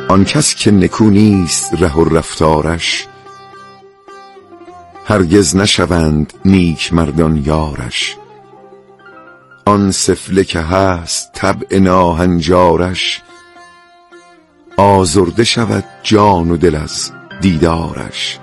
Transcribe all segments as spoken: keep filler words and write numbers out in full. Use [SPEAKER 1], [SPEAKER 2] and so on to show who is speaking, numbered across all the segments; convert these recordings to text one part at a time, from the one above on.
[SPEAKER 1] آن کس که نکو نیست ره و رفتارش، هرگز نشوند نیک مردان یارش. آن سفله که هست طبع ناهنجارش، آزرده شود جان و دل از دیدارش.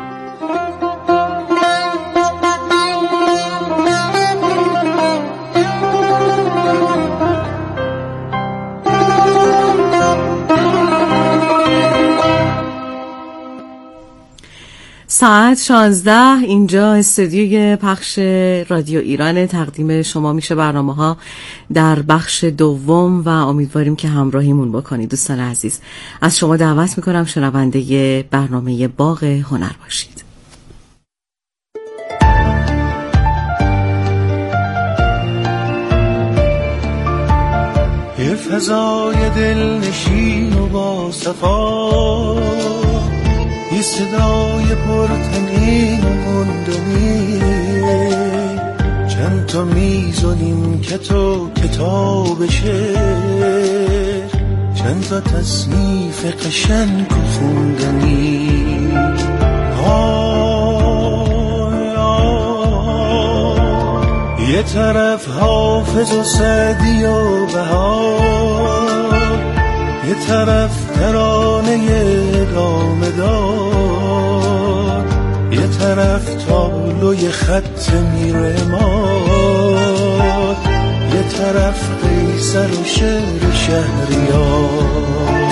[SPEAKER 2] ساعت شانزده اینجا استودیوی پخش رادیو ایران. تقدیم شما میشه برنامه ها در بخش دوم و امیدواریم که همراهیمون بکنید. دوستان عزیز، از شما دعوت میکنم شنونده برنامه باغ هنر باشید.
[SPEAKER 3] یه فضای دلنشین و با صفا، یه صدای پرتنین و گندنی، چند تا میزونیم که تو کتاب شعر، چند تا تصنیف قشنگ و خوندنی. آه آه یه طرف حافظ و سعدی و بهار، یه طرف ترانه دامه دار، یه طرف تابلوی خط میرماد، یه طرف قیصر و شعر شهریار.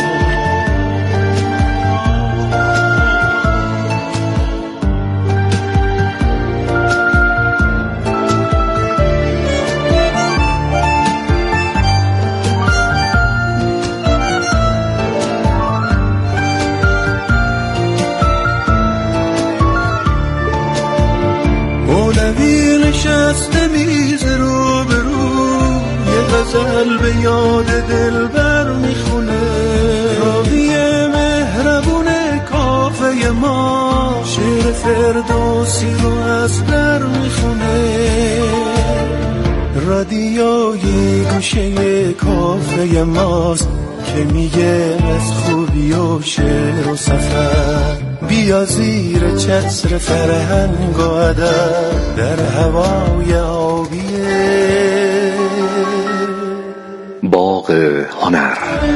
[SPEAKER 3] مولوی نشسته میز رو به رو، یه غزل به یاد دلبر میخونه، راوی مهربون کافه ما شعر فردوسی رو از در میخونه. رادیوی گوشه کافه ماست که میگه از خوبی و شعر و سفر، بیا زیر چتر فرهنگ و ادب در هوای آبیه
[SPEAKER 4] باغ هنر.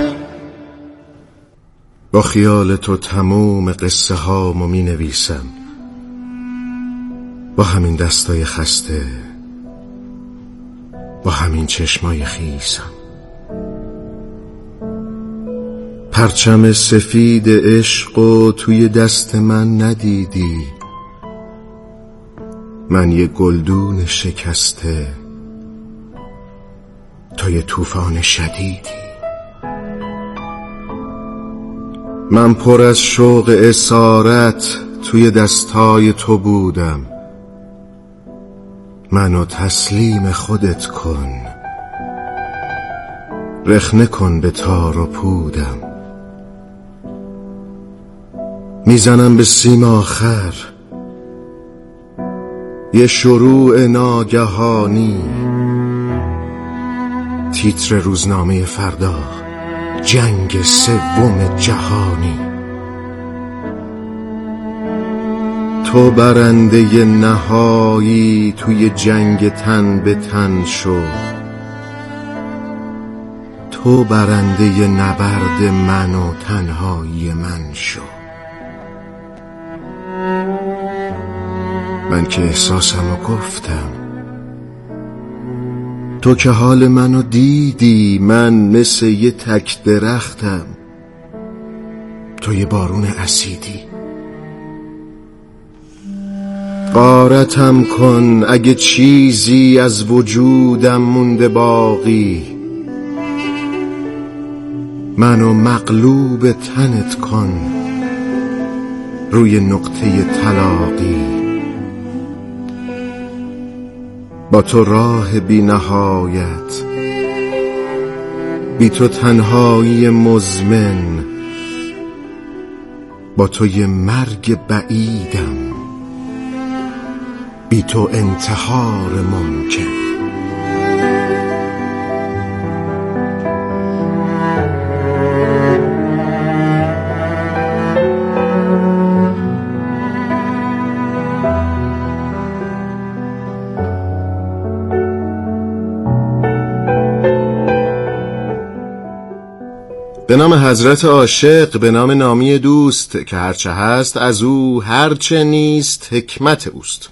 [SPEAKER 5] با خیال تو تموم قصه هامو می نویسم، با همین دستای خسته، با همین چشمای خیسم. پرچم سفید عشق و توی دست من ندیدی، من یه گلدون شکسته، تو یه طوفان شدیدی. من پر از شوق اسارت توی دستای تو بودم، منو تسلیم خودت کن، رخنه کن به تار و پودم. میزنم به سیم آخر، یه شروع ناگهانی، تیتر روزنامه فردا، جنگ سوم جهانی. تو برنده نهایی توی جنگ تن به تن شو، تو برنده نبرد من و تنهایی من شو. من که احساسمو گفتم، تو که حال منو دیدی، من مثل یه تک درختم، تو یه بارون اسیدی. غارتم کن اگه چیزی از وجودم مونده باقی، منو مغلوب تنت کن روی نقطه تلاقی. با تو راه بی نهایت، بی تو تنهایی مزمن، با تو یه مرگ بعیدم، بی تو انتحار ممکن. به نام حضرت عاشق، به نام نامی دوست که هرچه هست از او، هرچه نیست حکمت اوست.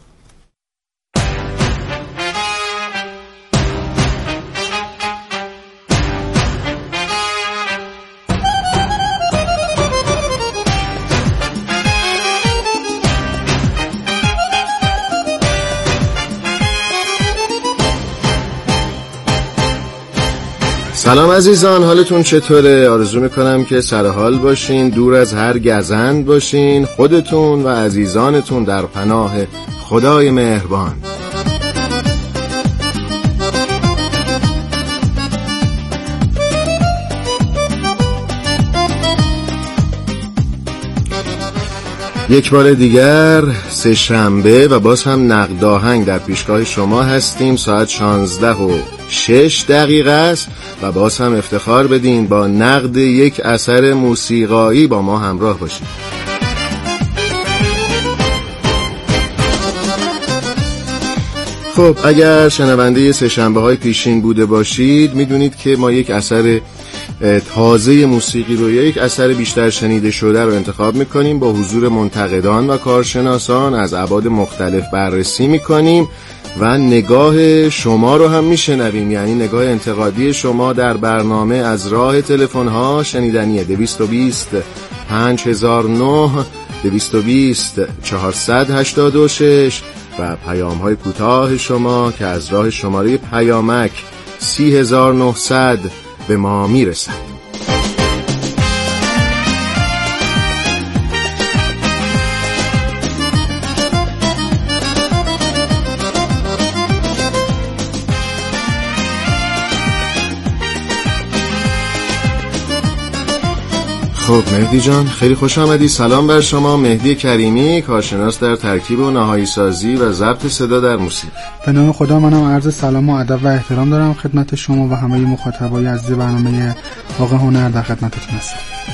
[SPEAKER 5] سلام عزیزان، حالتون چطوره؟ آرزو میکنم که سرحال باشین، دور از هر گزند باشین، خودتون و عزیزانتون در پناه خدای مهربان. یک بار دیگر سه شنبه و باز هم نقد آهنگ در پیشگاه شما هستیم. ساعت شانزده و شش دقیقه است و باز هم افتخار بدین با نقد یک اثر موسیقایی با ما همراه باشید. خب اگر شنونده سه شنبه های پیشین بوده باشید میدونید که ما یک اثر تازه موسیقی رو یا یک اثر بیشتر شنیده شده رو انتخاب میکنیم، با حضور منتقدان و کارشناسان از ابعاد مختلف بررسی میکنیم و نگاه شما رو هم میشنویم، یعنی نگاه انتقادی شما در برنامه از راه تلفن ها شنیدنیه. دویست و بیست پنج هزار و نه، دویست و بیست چهارصد و هشتاد و شش و پیام های کوتاه شما که از راه شماره پیامک سی هزار و نهصد به ما میرسد. خب مهدی جان خیلی خوش آمدی. سلام بر شما. مهدی کریمی، کارشناس در ترکیب و نهایی سازی و ضبط صدا در موسیقی.
[SPEAKER 4] به نام خدا منم عرض سلام و ادب و احترام دارم خدمت شما و همه مخاطبای عزیز برنامه باغ هنر. در خدمتتون هستم.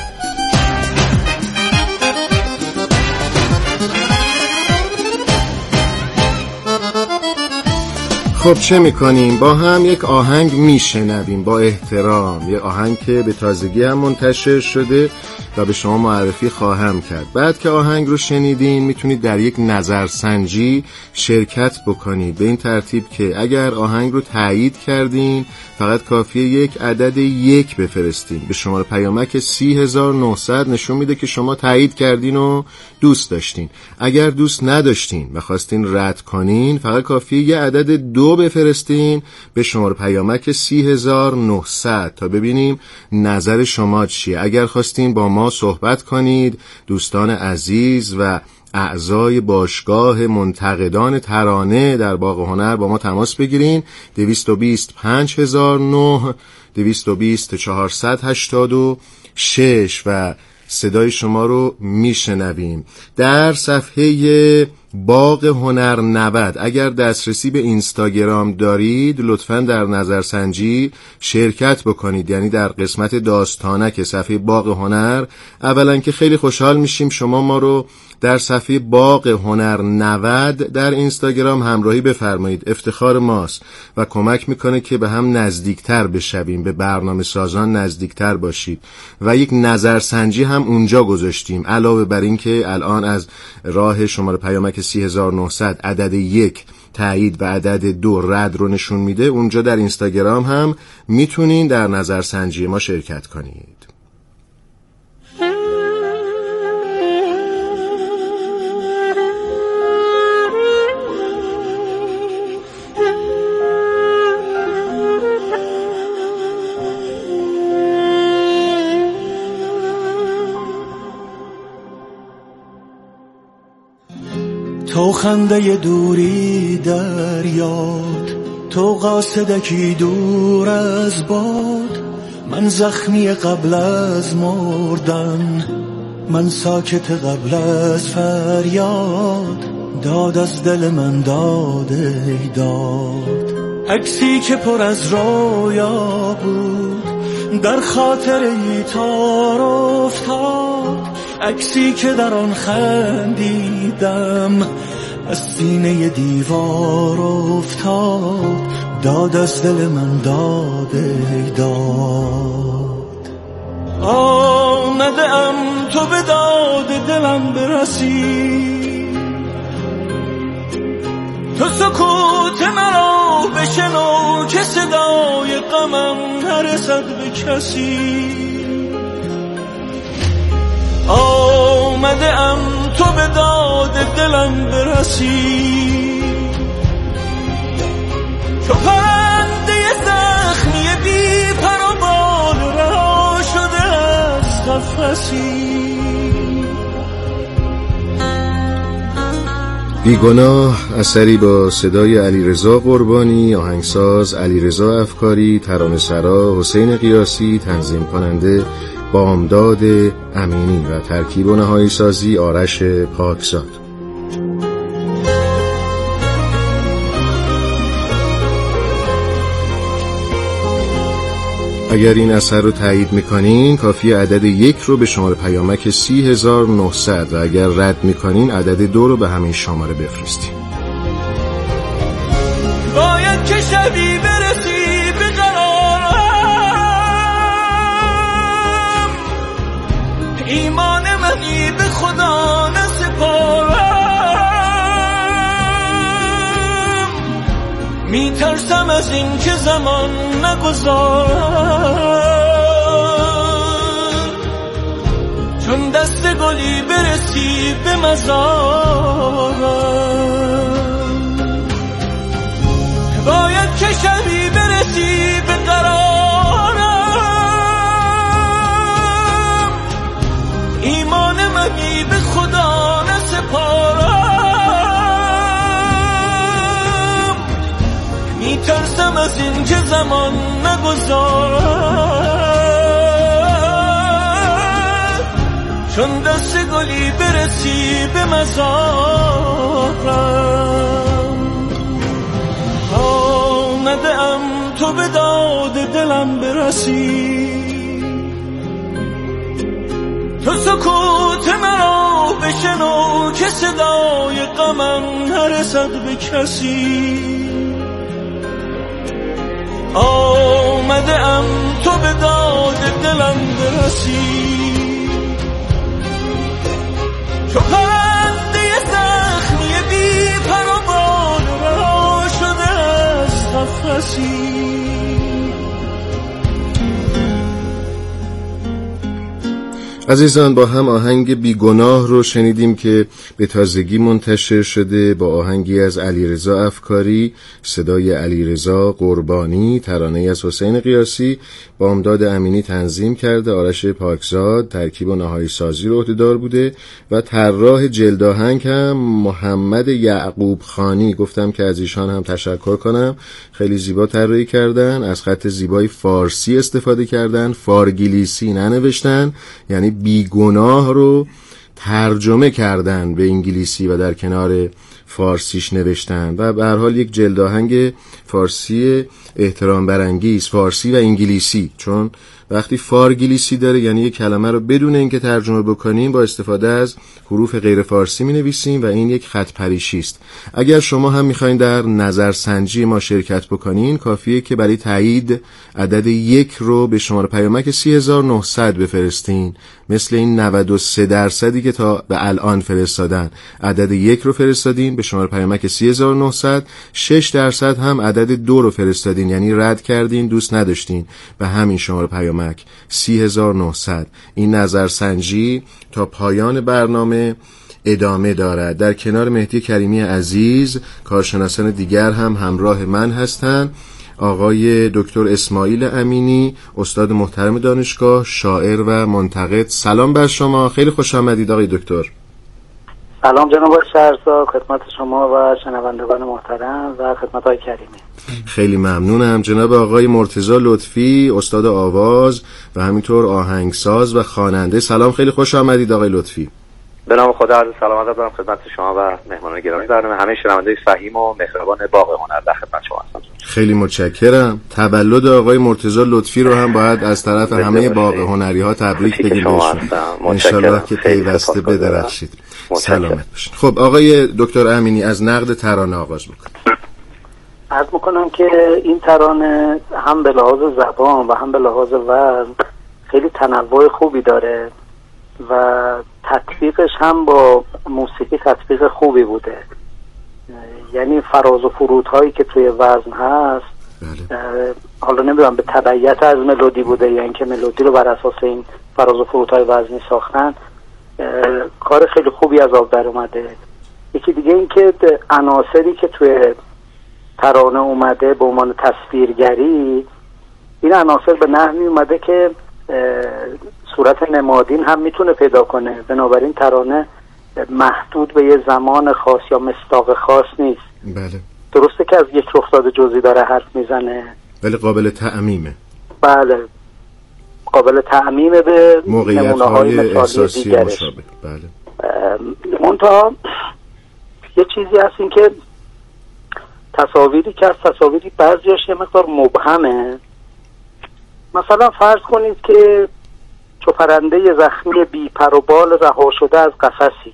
[SPEAKER 5] خب چه میکنیم؟ با هم یک آهنگ میشنویم با احترام، یک آهنگ که به تازگی هم منتشر شده و به شما معرفی خواهم کرد. بعد که آهنگ رو شنیدین میتونید در یک نظرسنجی شرکت بکنید، به این ترتیب که اگر آهنگ رو تایید کردین فقط کافیه یک عدد یک بفرستین به شماره پیامک سی هزار و نهصد. نشون میده که شما تایید کردین و دوست داشتین. اگر دوست نداشتین و خواستین رد کنین فقط کافیه یک عدد دو بفرستین به شماره پیامک سی هزار و نهصد تا ببینیم نظر شما چیه. اگر خواستین با ما صحبت کنید، دوستان عزیز و اعضای باشگاه منتقدان ترانه در باغ هنر با ما تماس بگیرین. دویست و بیست پنج هزار و نه، دویست و بیست چهارصد و هشتاد و شش و صدای شما رو میشنویم. در صفحه باغ هنر نود اگر دسترسی به اینستاگرام دارید لطفاً در نظرسنجی شرکت بکنید، یعنی در قسمت داستانک صفحه باغ هنر. اولا که خیلی خوشحال میشیم شما ما رو در صفحه باغ هنر نود در اینستاگرام همراهی بفرمایید، افتخار ماست و کمک میکنه که به هم نزدیکتر بشویم، به برنامه سازان نزدیکتر باشید. و یک نظرسنجی هم اونجا گذاشتیم علاوه بر این که الان از راه شماره پیامک سی هزار و نهصد عدد یک تایید و عدد دو رد رو نشون میده. اونجا در اینستاگرام هم میتونین در نظرسنجی ما شرکت کنید.
[SPEAKER 3] تو خنده دوری در یاد، تو قاصدکی دور از باد، من زخمی قبل از مردن، من ساکت قبل از فریاد، داد از دل من داد ای داد. عکسی که پر از رویا بود در خاطر ای تار افتاد، عکسی که در آن خندیدم از سینه دیوار افتاد، داد از دل من داد ای داد. دلم برسی. تو سکوت مرا بشنو که صدای غمم نرسد به کسی. آمده ام تو به داد دلم برسی. تو پرنده زخمی بی پر و بال رها شده از قفسی.
[SPEAKER 5] بیگناه اثری با صدای علیرضا قربانی، آهنگساز علیرضا افکاری، ترانه‌سرا حسین قیاسی، تنظیم کننده بامداد امینی و ترکیب و نهایی سازی آرش پاکزاد. اگر این اثر رو تایید میکنین کافی عدد یک رو به شماره پیامک سی هزار و نهصد و اگر رد میکنین عدد دو رو به همین شماره بفرستین.
[SPEAKER 3] باید که شبی برسی به قرارم، ایمان منی به خدا نسپارم. میترسم از این که زمان نگذارم، چون دست گلی برسی به مزارم. باید که شبی برسی به قرارم، ایمان منی به خدا نسپارم. میترسم از این که زمان نگذارم، چون دست گلی برسی به مزارم. آمده ام تو به داد دلم برسی. تو سکوت مرا بشنو که صدای غمم نرسد به کسی. آمده ام تو به داد دلم برسی. تو پرنده زخمی بی پر و بال رها شده از قفسی.
[SPEAKER 5] عزیزان با هم آهنگ بیگناه رو شنیدیم که به تازگی منتشر شده با آهنگی از علیرضا افکاری، صدای علیرضا قربانی، ترانه‌ای از حسین قیاسی، بامداد امینی تنظیم کرده، آرش پاکزاد ترکیب و نهایی سازی رو عهده‌دار بوده و طراح جلد آهنگ هم محمد یعقوب خانی. گفتم که از ایشان هم تشکر کنم، خیلی زیبا طراحی کردن، از خط زیبای فارسی استفاده کردن، فارگلیسی ننوشتن، یعنی بیگناه رو ترجمه کردن به انگلیسی و در کنار فارسیش نوشتن و به هر حال یک جلد آهنگ فارسی احترام برانگیز، فارسی و انگلیسی، چون وقتی فارگلیسی داره یعنی یک کلمه رو بدون اینکه ترجمه بکنیم با استفاده از حروف غیر فارسی می نویسیم و این یک خط پریشی است. اگر شما هم میخواین در نظرسنجی ما شرکت بکنین کافیه که برای تایید عدد یک رو به شماره پیامک سی هزار و نهصد بفرستین، مثل این نود و سه درصدی که تا به الان فرستادن. عدد یک رو فرستادین به شماره پیامک سی هزار و نهصد، شش درصد هم عدد دو رو فرستادین یعنی رد کردین، دوست نداشتین، به همین شماره پیامک سی هزار و نهصد. این نظرسنجی تا پایان برنامه ادامه دارد. در کنار مهدی کریمی عزیز کارشناسان دیگر هم همراه من هستند. آقای دکتر اسماعیل امینی، استاد محترم دانشگاه، شاعر و منتقد. سلام بر شما، خیلی خوش آمدید آقای دکتر.
[SPEAKER 6] سلام جناب شهرزاد، خدمت شما و شنوندگان محترم و خدمت آقای کریمی.
[SPEAKER 5] خیلی ممنونم. جناب آقای مرتضی لطفی، استاد آواز و همینطور آهنگساز و خواننده. سلام، خیلی خوش آمدید آقای لطفی.
[SPEAKER 7] به نام خدا عرض سلامت دارم خدمت شما و مهمانان گرامی برنامه، همه شنونده فهیم و مهربان باغ هنر در خدمت شما هستم.
[SPEAKER 5] خیلی متشکرم. تولد آقای مرتضی لطفی رو هم باید از طرف همه باغ هنری ها تبریک بگیم بهشون. انشالله که پیوسته بدرخشید. سلامت باشید. خب آقای دکتر امینی از نقد ترانه آغاز بکنید.
[SPEAKER 6] عرض میکنم که این ترانه هم به لحاظ زبان و هم به لحاظ وزن خیلی تنوع خوبی داره و تطبیقش هم با موسیقی تطبیق خوبی بوده. یعنی فراز و فرودهایی که توی وزن هست
[SPEAKER 5] بله.
[SPEAKER 6] حالا نمیدونم به تبعیت از ملودی بوده یا اینکه ملودی رو بر اساس این فراز و فرودهای وزنی ساختن، کار خیلی خوبی از آب در اومده. یکی دیگه این که عناصری که توی ترانه اومده به عنوان تصویرگری، این عناصر به نحوی اومده که صورت نمادین هم میتونه پیدا کنه. بنابراین ترانه محدود به یه زمان خاص یا مصداق خاص نیست.
[SPEAKER 5] بله.
[SPEAKER 6] درسته که از یک رخداد جزئی داره حرف میزنه،
[SPEAKER 5] ولی قابل تعمیمه.
[SPEAKER 6] بله، قابل تعمیمه به
[SPEAKER 5] موقعیت‌های احساسی مشابه. بله.
[SPEAKER 6] منتها یه چیزی هست این که تصاویری که از تصاویری بعضیاش یه مقدار مبهمه. مثلا فرض کنید که چو پرنده زخمی بی پر و بال رها شده از قفسی.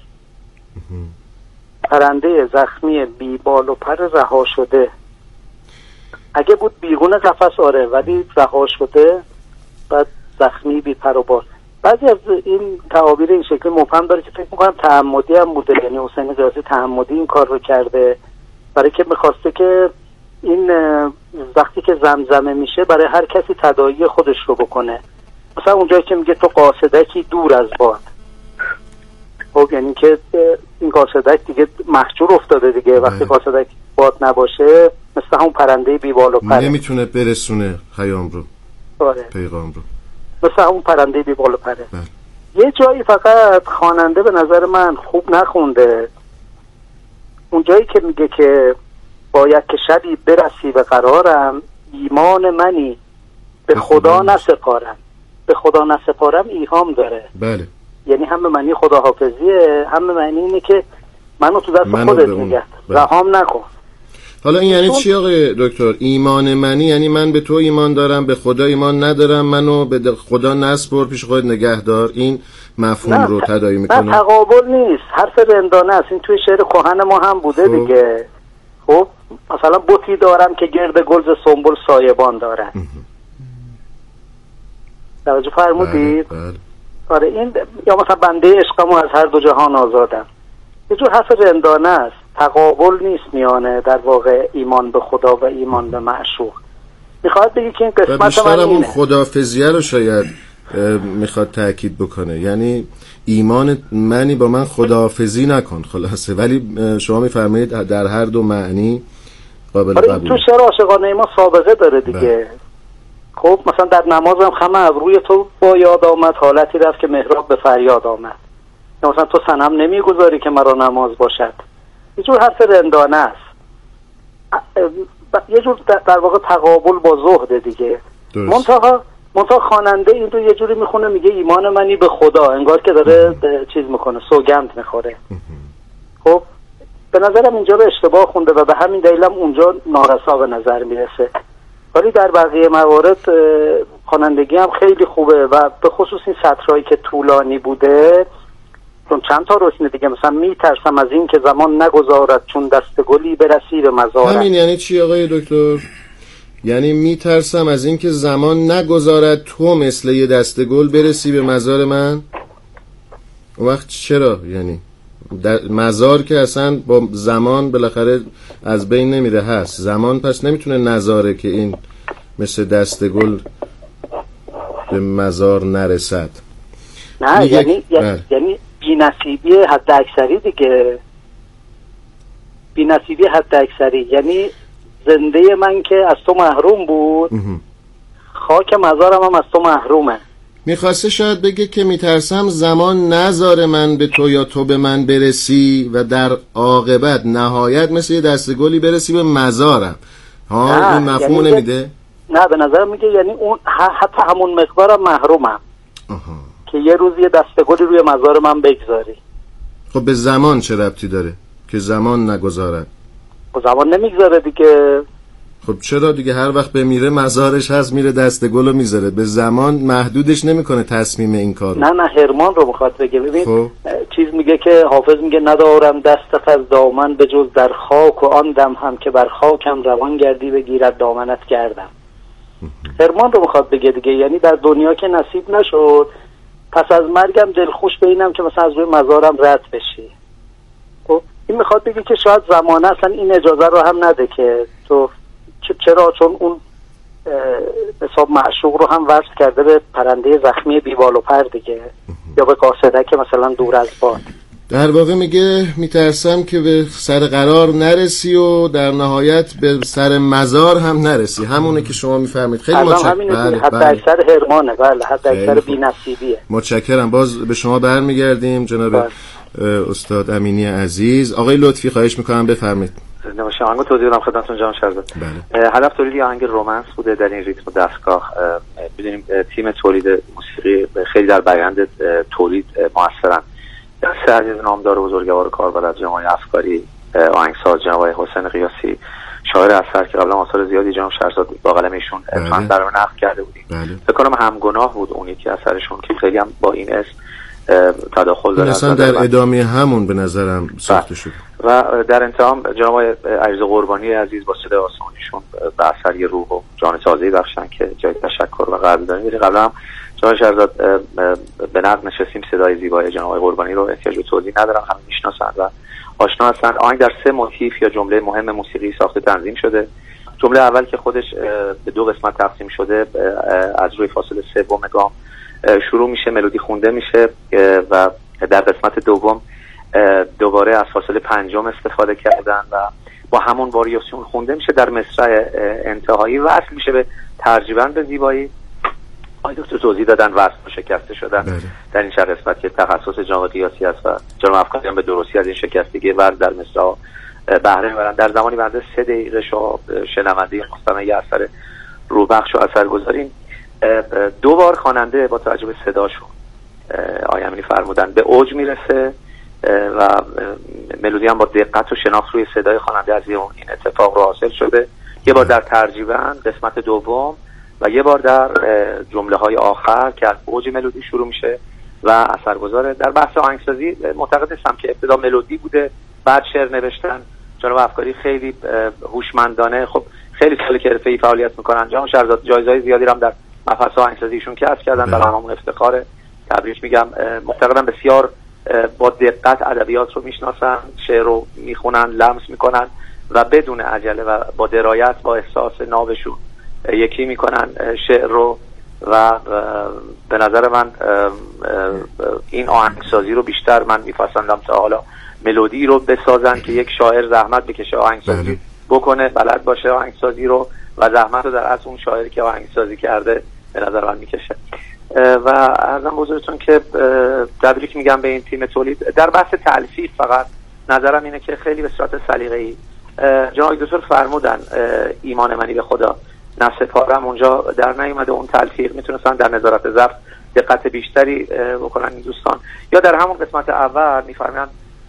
[SPEAKER 6] پرنده زخمی بی بال و پر رها شده، اگه بود بیرون قفس آره، ولی رها شده بعد زخمی بی پر و بال. بعضی از این تعابیر این شکلی مبهم داره که فکر میکنم تعمدی هم بوده، یعنی حسین قیاسی تعمدی این کار رو کرده برای که میخواسته که این وقتی که زمزمه میشه برای هر کسی تداعی خودش رو بکنه. مثلا اونجایی که میگه تو قاصدکی دور از باد، خب یعنی که این قاصدک دیگه محجور افتاده دیگه. وقتی قاصدک باد نباشه مثل همون پرنده بی بال و پر
[SPEAKER 5] نمیتونه برسونه پیام رو،
[SPEAKER 6] آره.
[SPEAKER 5] پیغام رو،
[SPEAKER 6] مثل همون پرنده بی بال و پره. یه جایی فقط خواننده به نظر من خوب نخونده، اون جایی که میگه که باید که شبی برسی به قرارم، ایمان منی به خدا نسپارم. به خدا نسپارم ایهام داره.
[SPEAKER 5] بله.
[SPEAKER 6] یعنی هم به معنی خداحافظیه، هم به معنی اینه که منو تو دست
[SPEAKER 5] منو
[SPEAKER 6] خودت
[SPEAKER 5] اون...
[SPEAKER 6] نگه رهام نکن.
[SPEAKER 5] حالا این یعنی چی آقای دکتر؟ ایمان منی یعنی من به تو ایمان دارم، به خدا ایمان ندارم، منو به خدا نسپار، پیش خودت نگه دار. این مفهوم رو تداعی میکنه؟
[SPEAKER 6] نه تقابل نیست، حرف رندانه است. این توی شعر کهن ما هم بوده خب. دیگه خب مثلا بوتی دارم که گرد گلز سنبل سایبان دارن. توجه فرمودید؟
[SPEAKER 5] بله بله.
[SPEAKER 6] آره این یا مثلا بنده عشقمو از هر دو جهان آزادم، یه جور حرف رندانه است. تقابل نیست میانه در واقع ایمان به خدا و ایمان به معشوق. میخواد بگی که این قسمت من
[SPEAKER 5] اون خدافظیه رو شاید میخواد تأکید بکنه، یعنی ایمان منی با من خداحافظی نکن خلاصه، ولی شما میفرمایید در هر دو معنی قابل
[SPEAKER 6] آره
[SPEAKER 5] قبول.
[SPEAKER 6] تو شعر عاشقانه ما سابقه داره دیگه بله. خب مثلا در نمازم خم ابروی تو با یاد آمد، حالتی رفت که محراب به فریاد آمد. یا مثلا تو صنم نمیگذاری که مرا نماز باشد. یه جور حرف رندانه است، یه جور در واقع تقابل با زهد دیگه. منتها منتها خواننده این رو یه جوری میخونه میگه ایمان منی به خدا، انگار که داره چیز میکنه، سوگند میخوره. خب به نظرم اینجا رو اشتباه خونده و به همین دلیلم اونجا نارسا به نظر میرسه. ولی در بقیه موارد خوانندگی هم خیلی خوبه و به خصوص این سطرهایی که طولانی بوده، چون چند تا رکنه دیگه، مثلا میترسم از این که زمان نگذارد چون دست گلی برسی به مزارم.
[SPEAKER 5] همین یعنی چی آقای دکتر؟ یعنی میترسم از این که زمان نگذارد تو مثل یه دست گل برسی به مزار من. اون وقت چرا؟ یعنی مزار که اصلا با زمان بالاخره از بین نمیره هست، زمان پس نمیتونه نظاره که این مثل دست گل به مزار نرسد.
[SPEAKER 6] نه میگه... یعنی بله. یعنی بی‌نصیبی حد اکثری دیگه، بی‌نصیبی حد اکثری یعنی زنده من که از تو محروم بود، خاک مزارم هم از تو محرومه.
[SPEAKER 5] میخواسته شاید بگه که میترسم زمان نذاره من به تو یا تو به من برسی و در عاقبت نهایت مثل یه دست گلی برسی به مزارم. ها این مفهوم یعنی نمیده؟
[SPEAKER 6] نه به نظر میگه یعنی اون حتی همون مقدارم محرومم. آها. که یه روز یه دست گلی روی مزار من بگذاری.
[SPEAKER 5] خب به زمان چه ربطی داره که زمان نگذارد؟
[SPEAKER 6] خب زمان نمیگذاره دیگه.
[SPEAKER 5] خب چرا دیگه؟ هر وقت به میره مزارش هست، میره دست گلو میذاره، به زمان محدودش نمیکنه تصمیم این کارو.
[SPEAKER 6] نه نه هرمان رو میخواد بگه. ببین
[SPEAKER 5] خب.
[SPEAKER 6] چیز میگه که حافظ میگه ندارم دست از دامن به جز در خاک و آن دم هم که بر خاکم روان گردی بگیرد دامنت گردم. هرمان رو میخواد بگه دیگه، یعنی در دنیا که نصیب نشد پس از مرگم دلخوش به اینم که مثلا از روی مزارم رد بشی. خب این میخواد بگه که شاید زمانه اصلا این اجازه رو هم نده که تو چرا، چون اون حساب معشوق رو هم وصل کرده به پرنده زخمی بیبال و پر دیگه، یا به قاصدک مثلا دور از باد.
[SPEAKER 5] در واقع میگه میترسم که به سر قرار نرسی و در نهایت به سر مزار هم نرسی. همونه که شما میفرمید. خیلی متشکرم.
[SPEAKER 6] بله حد اکثر هرمانه. بله حد اکثر بی‌نصیبیه.
[SPEAKER 5] متشکرم. باز به شما برمیگردیم جناب بله. استاد امینی عزیز. آقای لطفی خواهش میکنم بفرمایید.
[SPEAKER 7] نمیشه آهنگو توضیح بدم خدمتتون جناب شهرزاد. بله. هدف تولید آهنگ رومانس بوده در این ریتم و دستگاه. بدونیم تیم تولید موسیقی خیلی در بیان تولید موثرن. سه عزیز نامدار و بزرگوار کاربر از جناب افکاری، آهنگساز جناب حسین قیاسی، شاعر اثر که قبلا آثار زیادی جناب شهرزاد با قلم ایشون فن در نقد کرده بودیم. فکر کنم همگناه بود اون یکی اثرشون که خیلی هم با این اسم تداخل داره.
[SPEAKER 5] اصلا در ادامه همون به نظرم ساخته شد. و
[SPEAKER 7] در انتهام جناب عزیز قربانی عزیز با صدای آسمانیشون به اثر یه روح و جان تازه‌ای بخشن که جای تشکر و قدردانی داریم. قبلا هم جناب شهرزاد به نقد نشستیم، صدای زیبای جناب قربانی رو احتیاج به توضیح ندارم، همه میشناسن و آشنا هستن. آهنگ در سه موتیف یا جمله مهم موسیقی ساخته تنظیم شده. جمله اول که خودش به دو قسمت تقسیم شده از روی فاصله سوم گام شروع میشه، ملودی خونده میشه و در قسمت دوم دوباره از فاصله پنجم استفاده کردن و با همون واریاسیون خونده میشه. در مصرع انتهایی وصل میشه به ترجیباً به زیبایی. آقای دکتر توضیح دادن وصل شکسته شدن بله. در این چند قسمت که تخصص جناب قیاسی است و جناب افکاری هم به درستی از این شکستگی وصل در مصرع بهره میبرن. در زمانی بنده سه دقیقه شما شنونده مستمع یه اثر روبخش و اثرگذارین. دو بار خواننده با توجه به صداشون آقای امینی فرمودن به اوج میرسه و ملودی هم با دقت و شناخت روی صدای خواننده از این اتفاق رو حاصل شده. یه بار در ترجیباً قسمت دوم و یه بار در جمله های آخر که از اوج ملودی شروع میشه و اثرگذاره. در بحث آهنگسازی معتقد هستم که ابتدا ملودی بوده بعد شعر نوشتن. جناب افکاری خیلی هوشمندانه خب خیلی سال که حرفه‌ای فعالیت میکنن. جناب شهرزاد جایزه‌های زیادی هم در مبحث آهنگسازیشون کسب کردن، در همون افتخار تبریک میگم. معتقدم بسیار با دقت ادبیات رو میشناسن، شعر رو میخونن، لمس میکنن و بدون عجله و با درایت با احساس نابشون یکی میکنن شعر رو و به نظر من این آهنگسازی رو بیشتر من میپسندم تا حالا ملودی رو بسازن که یک شاعر زحمت بکشه آهنگسازی بکنه، بلد باشه آهنگسازی رو و زحمت رو در اصل اون شاعری که آهنگسازی کرده به نظر من میکشه. و عرضم بزرگتون که تبریک میگم به این تیم تولید. در بحث تلفیق فقط نظرم اینه که خیلی به صورت سلیقه‌ای جناب دکتر فرمودن ایمان منی به خدا نسپارم اونجا در نیومده اون تلفیق، میتونستن در نظارت ضبط دقت بیشتری بکنن این دوستان. یا در همون قسمت اول میفرمایند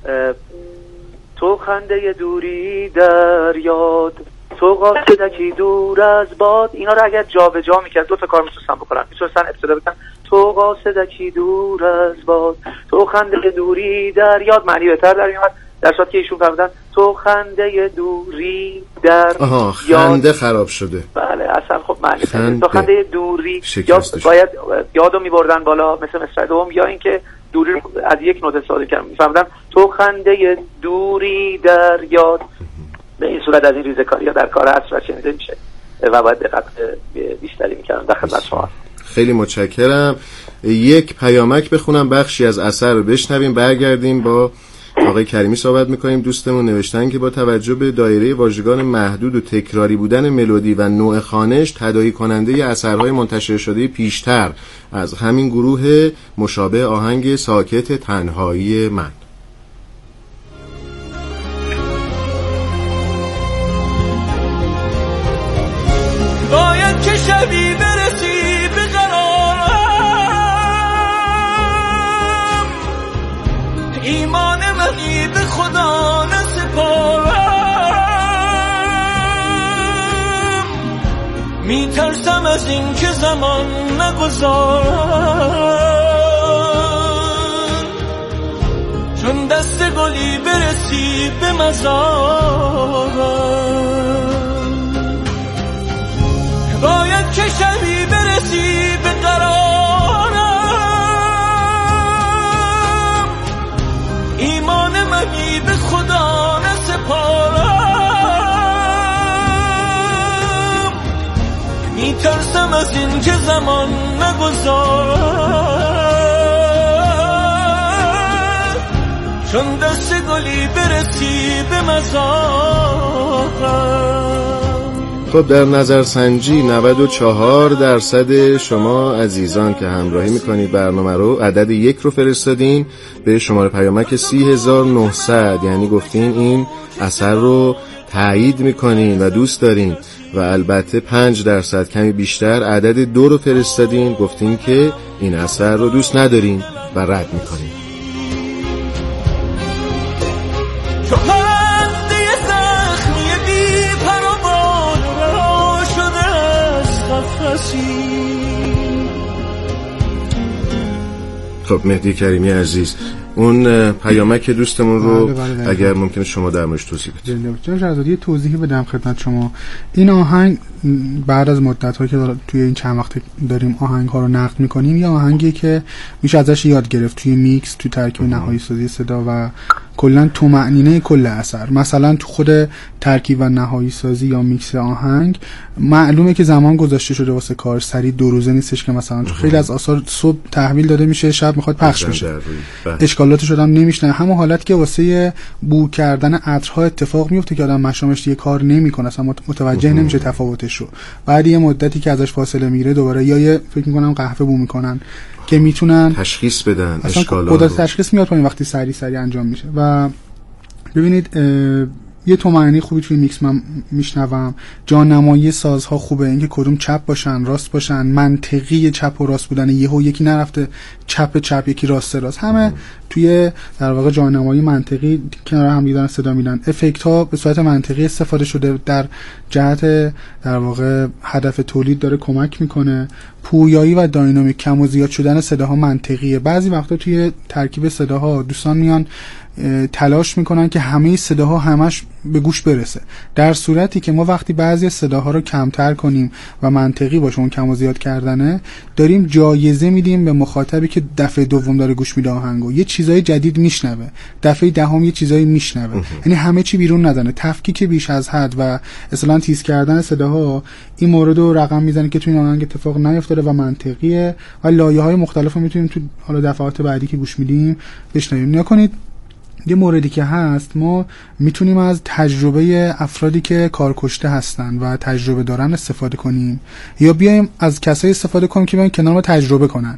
[SPEAKER 7] تو خنده دوری در یاد، تو قاصدکی دور از باد. اینا رو اگر جا به جا میکرد دو تا کار میتونستن بکنن. میتونستن ابتدا بگن تو قاصدکی دور از باد، تو خنده دوری در یاد، معنی بهتر در میاد. در صورتی که ایشون فرمودن تو خنده دوری در
[SPEAKER 5] آها خنده یاد. خراب شده.
[SPEAKER 7] بله اصلا خب معنی خنده. تو خنده دوری یا باید یادو میبردن بالا مثل مصرع دوم، یا اینکه دوری از یک نوت استفاده کردن میفهمیدن تو خنده دوری در یاد. به این صورت از این ریزه‌کاری در کار اصلا شنیده میشه و باید دقت بیشتری میکردن. در خدمت شما.
[SPEAKER 5] خیلی متشکرم. یک پیامک بخونم بخشی از اثر رو بشنویم، برگردیم با آقای کریمی صحبت میکنیم. دوستمون نوشتن که با توجه به دایره واژگان محدود و تکراری بودن ملودی و نوع خوانش، تداعی کننده اثرهای منتشر شده پیشتر از همین گروه مشابه آهنگ ساکت تنهایی من.
[SPEAKER 3] باید که شبی برسی به قرارم، ایمان منی به خدا نسپارم، میترسم از این که زمان نگذارم، چون دست گلی برسی به مزارم. باید که شبی برسی به قرارم، از این که زمان نگذار، چون دست گلی برسی به مزارم.
[SPEAKER 5] خب در نظرسنجی نود و چهار درصد شما عزیزان که همراهی میکنید برنامه رو عدد یک رو فرستادین به شماره پیامک سی هزار و نهصد، یعنی گفتین این اثر رو تایید میکنین و دوست دارین. و البته پنج درصد کمی بیشتر عدد دو رو فرستادین، گفتین که این اثر رو دوست ندارین و رد میکنین. خب مهدی کریمی عزیز، اون پیامک دوستمون رو بله بله بله. اگر ممکنه شما در موردش توضیح بدید.
[SPEAKER 4] جناب شهرزاد یه توضیحی بدم خدمت شما. این آهنگ بعد از مدت‌ها که توی این چند وقت داریم آهنگ‌ها رو نقد می‌کنیم، یه آهنگی که میشه ازش یاد گرفت توی میکس، توی ترکیب نهایی سازی صدا و کلا تو معنینه کل اثر. مثلا تو خود ترکیب و نهایی سازی یا میکس آهنگ معلومه که زمان گذاشته شده واسه کار، سری دو روزه نیستش که مثلا خیلی از آثار صبح تحویل داده میشه شب میخواد پخش بشه، اشکالاتش آدم نمیشنه. همون حالت که واسه بو کردن عطرها اتفاق میفته که آدم مشامش دیگه کار نمیکنه، اصلا متوجه نمیشه تفاوتش رو. بعد یه مدتی که ازش فاصله میگیره دوباره یا یه فکر میکنم قهوه بو میکنن که میتونن
[SPEAKER 5] تشخیص بدن اشکالات.
[SPEAKER 4] قدرت تشخیص میاد پایین وقتی سری سری انجام میشه. و ببینید یه تومانی خوبی توی میکس من میشنوم، جانمایی سازها خوبه، اینکه کدوم چپ باشن راست باشن، منطقی چپ و راست بودن، یهو یکی نرفته چپ چپ یکی راست راست، همه توی در واقع جانمایی منطقی کنار هم دیگه صدا میدن. افکت ها به صورت منطقی استفاده شده، در جهت در واقع هدف تولید داره کمک میکنه. پویایی و داینامیک، کم و زیاد شدن صداها منطقیه. بعضی وقتا توی ترکیب صداها دوستان میان تلاش میکنن که همه صداها همش به گوش برسه، در صورتی که ما وقتی بعضی صداها رو کمتر کنیم و منطقی باشه اون کم و زیاد کردنه، داریم جایزه میدیم به مخاطبی که دفعه دوم داره گوش میده آهنگو، یه چیزای جدید میشنوه، دفعه دهم یه چیزایی میشنوه، یعنی همه چی بیرون ندانه. تفکیک بیش از حد و اصلا تیز کردن صداها این مورد رو رقم میزنه که تو این آهنگ اتفاق نیفتاده و منطقیه و لایه‌های مختلفو میتونیم تو حالا دفعات بعدی که گوش میدیم بشنویم. نیا کنید یه موردی که هست، ما میتونیم از تجربه افرادی که کارکشته هستن و تجربه دارن استفاده کنیم، یا بیایم از کسایی استفاده کنیم که بیان کنار ما تجربه کنن.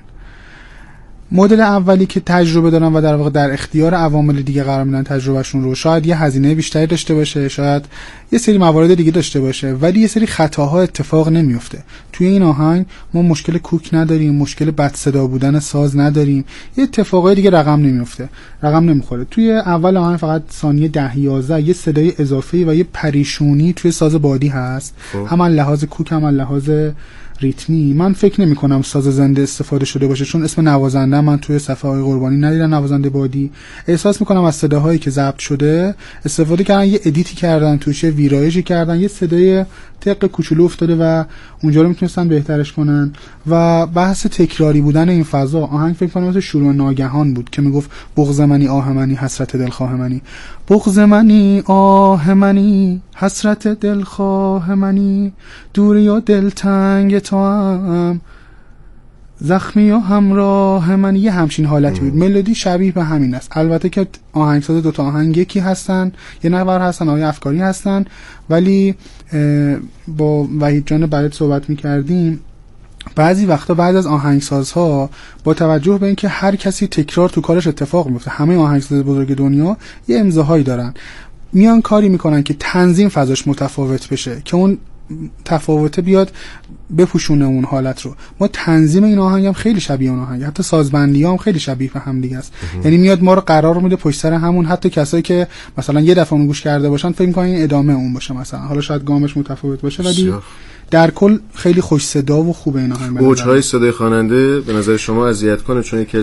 [SPEAKER 4] مدل اولی که تجربه دارن و در واقع در اختیار عوامل دیگه قرار میدن تجربهشون رو، شاید یه هزینه بیشتری داشته باشه، شاید یه سری موارد دیگه داشته باشه، ولی یه سری خطاها اتفاق نمیفته. توی این آهنگ ما مشکل کوک نداریم، مشکل بد صدا بودن ساز نداریم، یه اتفاقای دیگه رقم نمیفته، رقم نمیخوره. توی اول آهنگ فقط ثانیه ده یازده یه صدای اضافه‌ای و یه پریشونی توی ساز بادی هست، هم از لحاظ کوک هم از لحاظ ریتمی. من فکر نمی کنم ساز زنده استفاده شده باشه، چون اسم نوازنده من توی صفحه های قربانی ندیدم، نوازنده بادی. احساس میکنم از صداهایی که ضبط شده استفاده کردن، یه ادیتی کردن توش، ویرایشی کردن، یه صدای تق کوچولو افتاده و اونجا رو میتونستن بهترش کنن. و بحث تکراری بودن این فضا، آهنگ فکر کنم مثل شروع ناگهان بود که میگفت بغض منی آه منی حسرت دلخواه منی، بغض منی آه منی حسرت دلخواه منی، دوری و دلتنگ تو هم زخمی و همراه من. یه همچین حالتی بود. ملودی شبیه به همین است. البته که آهنگساز دوتا آهنگ یکی هستن، یه نفر هستن، آقای افکاری هستن، ولی با وحید جان بلد صحبت میکردیم بعضی وقتا بعد از آهنگسازها با توجه به اینکه هر کسی تکرار تو کارش اتفاق میفته، همه آهنگساز بزرگ دنیا یه امضاهایی دارن، میان کاری میکنن که تنظیم فضاش متفاوت بشه که اون تفاوته بیاد بپوشونه اون حالت رو. ما تنظیم این آهنگ هم خیلی شبیه اون آهنگ، حتی سازبندی هم خیلی شبیه به هم دیگه است. یعنی میاد ما رو قرار میده پشت سر همون، حتی کسایی که مثلا یه دفعه اون گوش کرده باشن فکر می‌کنن این ادامه اون باشه مثلا، حالا شاید گامش متفاوت باشه، ولی در کل خیلی خوش صدا و خوبه این آهنگ.
[SPEAKER 5] اوجهای صدای خواننده به نظر شما اذیت کنه؟ چون یکی